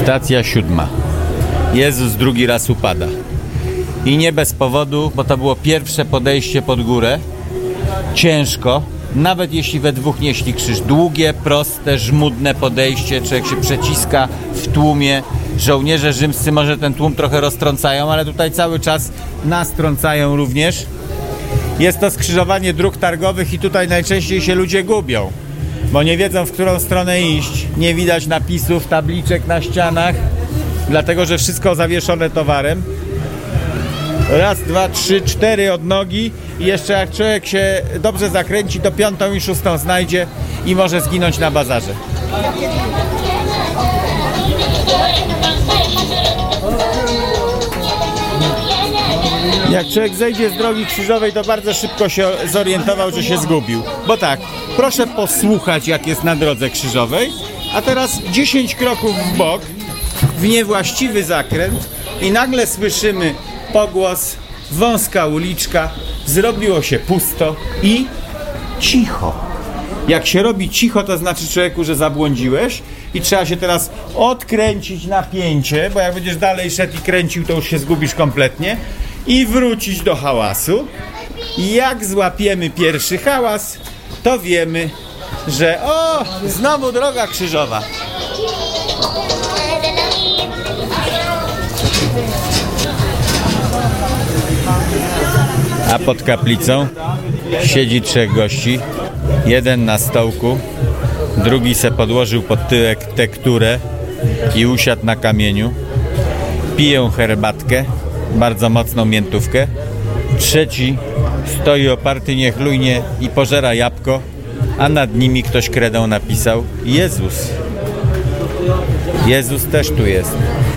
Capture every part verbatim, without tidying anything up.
Stacja siódma. Jezus drugi raz upada. I nie bez powodu, bo to było pierwsze podejście pod górę. Ciężko, nawet jeśli we dwóch nieśli krzyż. Długie, proste, żmudne podejście. Człowiek się przeciska w tłumie. Żołnierze rzymscy może ten tłum trochę roztrącają, ale tutaj cały czas nas trącają również. Jest to skrzyżowanie dróg targowych i tutaj najczęściej się ludzie gubią, bo nie wiedzą, w którą stronę iść. Nie widać napisów, tabliczek na ścianach, dlatego że wszystko zawieszone towarem. Raz, dwa, trzy, cztery odnogi i jeszcze jak człowiek się dobrze zakręci, to piątą i szóstą znajdzie i może zginąć na bazarze. Jak człowiek zejdzie z drogi krzyżowej, to bardzo szybko się zorientował, że się zgubił. Bo tak, proszę posłuchać, jak jest na drodze krzyżowej, a teraz dziesięć kroków w bok, w niewłaściwy zakręt i nagle słyszymy pogłos, wąska uliczka, zrobiło się pusto i cicho. Jak się robi cicho, to znaczy człowieku, że zabłądziłeś i trzeba się teraz odkręcić napięcie, bo jak będziesz dalej szedł i kręcił, to już się zgubisz kompletnie. I wrócić do hałasu. I jak złapiemy pierwszy hałas, to wiemy, że o, znowu droga krzyżowa. A pod kaplicą siedzi trzech gości. Jeden na stołku, drugi se podłożył pod tyłek tekturę i usiadł na kamieniu. Piją herbatkę, bardzo mocną miętówkę. Trzeci stoi oparty niechlujnie i pożera jabłko, a nad nimi ktoś kredą napisał Jezus. Jezus też tu jest.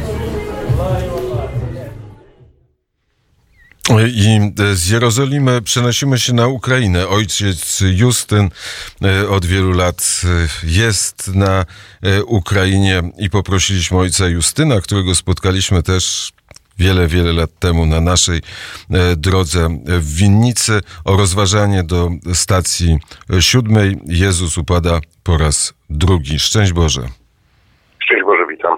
I z Jerozolimy przenosimy się na Ukrainę. Ojciec Justyn od wielu lat jest na Ukrainie i poprosiliśmy ojca Justyna, którego spotkaliśmy też wiele, wiele lat temu na naszej drodze w Winnicy, o rozważanie do stacji siódmej. Jezus upada po raz drugi. Szczęść Boże. Szczęść Boże, witam.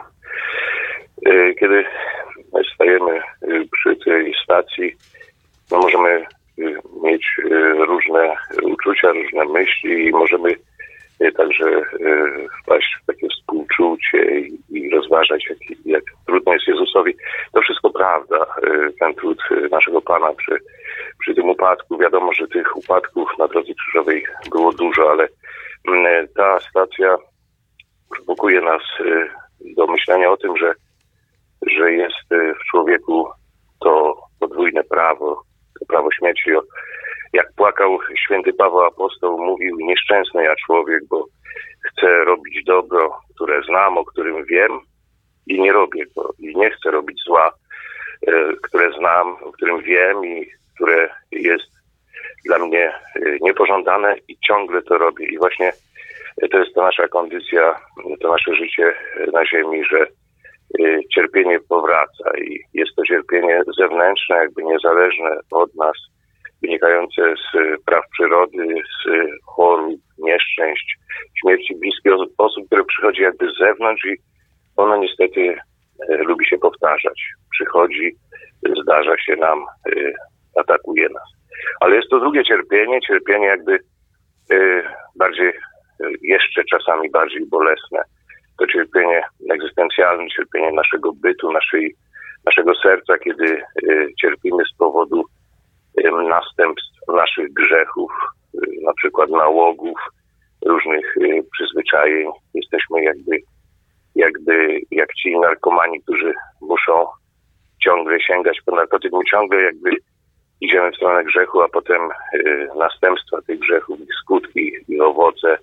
Kiedy stajemy przy tej stacji, no możemy mieć różne uczucia, różne myśli i możemy także wpaść w takie współczucie i, i rozważać, jak, jak trudno jest Jezusowi. To wszystko prawda, ten trud naszego Pana przy, przy tym upadku. Wiadomo, że tych upadków na drodze krzyżowej było dużo, ale ta stacja prowokuje nas do myślenia o tym, że, że jest w człowieku to podwójne prawo, to prawo śmierci. Jak płakał święty Paweł Apostoł, mówił: nieszczęsny ja człowiek, bo chcę robić dobro, które znam, o którym wiem i nie robię go. I nie chcę robić zła, które znam, o którym wiem i które jest dla mnie niepożądane i ciągle to robię. I właśnie to jest ta nasza kondycja, to nasze życie na ziemi, że cierpienie powraca i jest to cierpienie zewnętrzne, jakby niezależne od nas, wynikające z praw przyrody, z chorób, nieszczęść, śmierci bliskich osób, które przychodzi jakby z zewnątrz i ono niestety lubi się powtarzać. Przychodzi, zdarza się nam, atakuje nas. Ale jest to drugie cierpienie, cierpienie jakby bardziej, jeszcze czasami bardziej bolesne. To cierpienie egzystencjalne, cierpienie naszego bytu, naszej, naszego serca, kiedy cierpimy z powodu następstw naszych grzechów, na przykład nałogów, różnych przyzwyczajeń. Jesteśmy jakby, jakby jak ci narkomani, którzy muszą ciągle sięgać po narkotyk. My ciągle jakby idziemy w stronę grzechu, a potem następstwa tych grzechów, ich skutki, ich owoce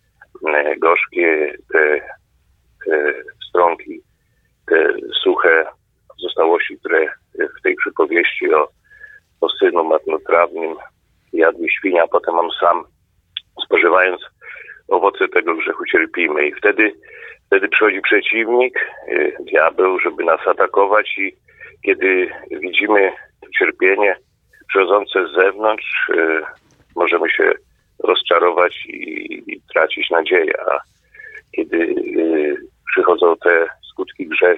gorzkie, te, te stronki, te suche pozostałości, które w tej przypowieści o o synu marnotrawnym jadł świnia, a potem on sam, spożywając owoce tego grzechu, cierpimy. I wtedy, wtedy przychodzi przeciwnik, diabeł, żeby nas atakować i kiedy widzimy to cierpienie przychodzące z zewnątrz, możemy się rozczarować i, i tracić nadzieję. A kiedy przychodzą te skutki grzechu,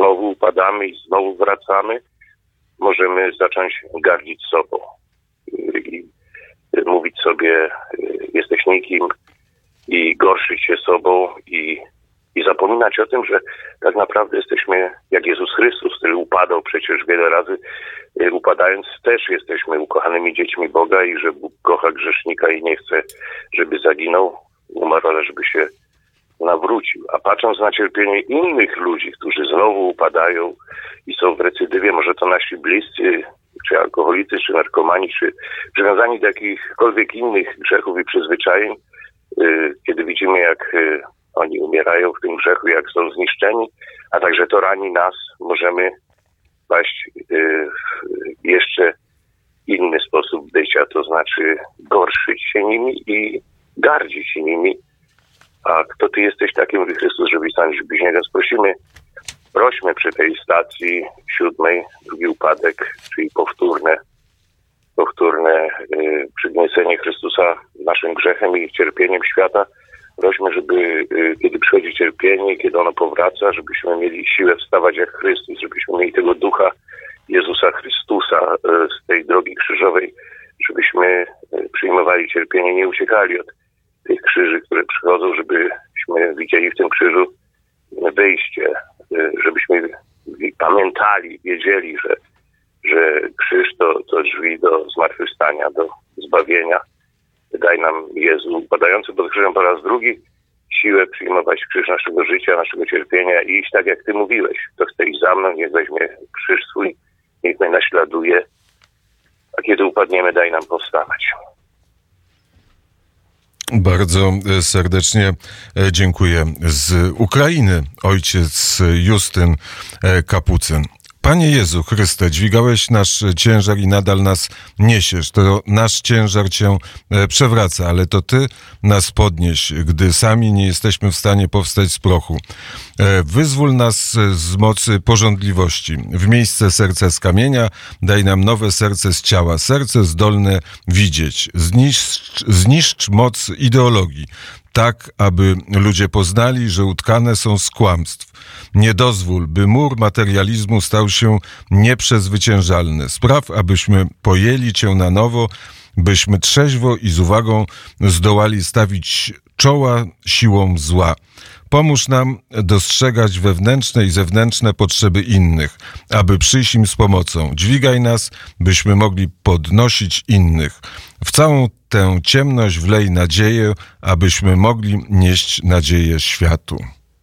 znowu upadamy i znowu wracamy, możemy zacząć gardzić sobą i mówić sobie, jesteś nikim, i gorszyć się sobą i, i zapominać o tym, że tak naprawdę jesteśmy jak Jezus Chrystus, który upadał przecież wiele razy. Upadając też jesteśmy ukochanymi dziećmi Boga i że Bóg kocha grzesznika i nie chce, żeby zaginął, umarł, ale żeby się nawrócił. A patrząc na cierpienie innych ludzi, którzy znowu upadają i są w recydywie, może to nasi bliscy, czy alkoholicy, czy narkomani, czy przywiązani do jakichkolwiek innych grzechów i przyzwyczajeń, kiedy widzimy, jak oni umierają w tym grzechu, jak są zniszczeni, a także to rani nas, możemy paść w jeszcze inny sposób bycia, to znaczy gorszyć się nimi i gardzić się nimi. A kto ty jesteś taki, mówi Chrystus, żeby stanowić bliźniego? Prosimy, prośmy przy tej stacji siódmej, drugi upadek, czyli powtórne, powtórne y, przygniecenie Chrystusa naszym grzechem i cierpieniem świata. Prośmy, żeby y, kiedy przychodzi cierpienie, kiedy ono powraca, żebyśmy mieli siłę wstawać jak Chrystus, żebyśmy mieli tego ducha Jezusa Chrystusa y, z tej drogi krzyżowej, żebyśmy y, przyjmowali cierpienie, nie uciekali od tych krzyży, które przychodzą, żebyśmy widzieli w tym krzyżu wyjście, żebyśmy pamiętali, wiedzieli, że, że krzyż to, to drzwi do zmartwychwstania, do zbawienia. Daj nam, Jezu, upadający pod krzyżem po raz drugi, siłę przyjmować krzyż naszego życia, naszego cierpienia i iść tak, jak Ty mówiłeś. Kto chce iść za mną, niech weźmie krzyż swój, niech mnie naśladuje, a kiedy upadniemy, daj nam powstawać. Bardzo serdecznie dziękuję. Z Ukrainy ojciec Justyn Kapucyn. Panie Jezu Chryste, dźwigałeś nasz ciężar i nadal nas niesiesz. To nasz ciężar Cię przewraca, ale to Ty nas podnieś, gdy sami nie jesteśmy w stanie powstać z prochu. Wyzwól nas z mocy pożądliwości. W miejsce serca z kamienia daj nam nowe serce z ciała, serce zdolne widzieć. Zniszcz, zniszcz moc ideologii, tak aby ludzie poznali, że utkane są z kłamstw. Nie dozwól, by mur materializmu stał się nieprzezwyciężalny. Spraw, abyśmy pojęli Cię na nowo, byśmy trzeźwo i z uwagą zdołali stawić czoła siłom zła. Pomóż nam dostrzegać wewnętrzne i zewnętrzne potrzeby innych, aby przyjść im z pomocą. Dźwigaj nas, byśmy mogli podnosić innych. W całą tę ciemność wlej nadzieję, abyśmy mogli nieść nadzieję światu.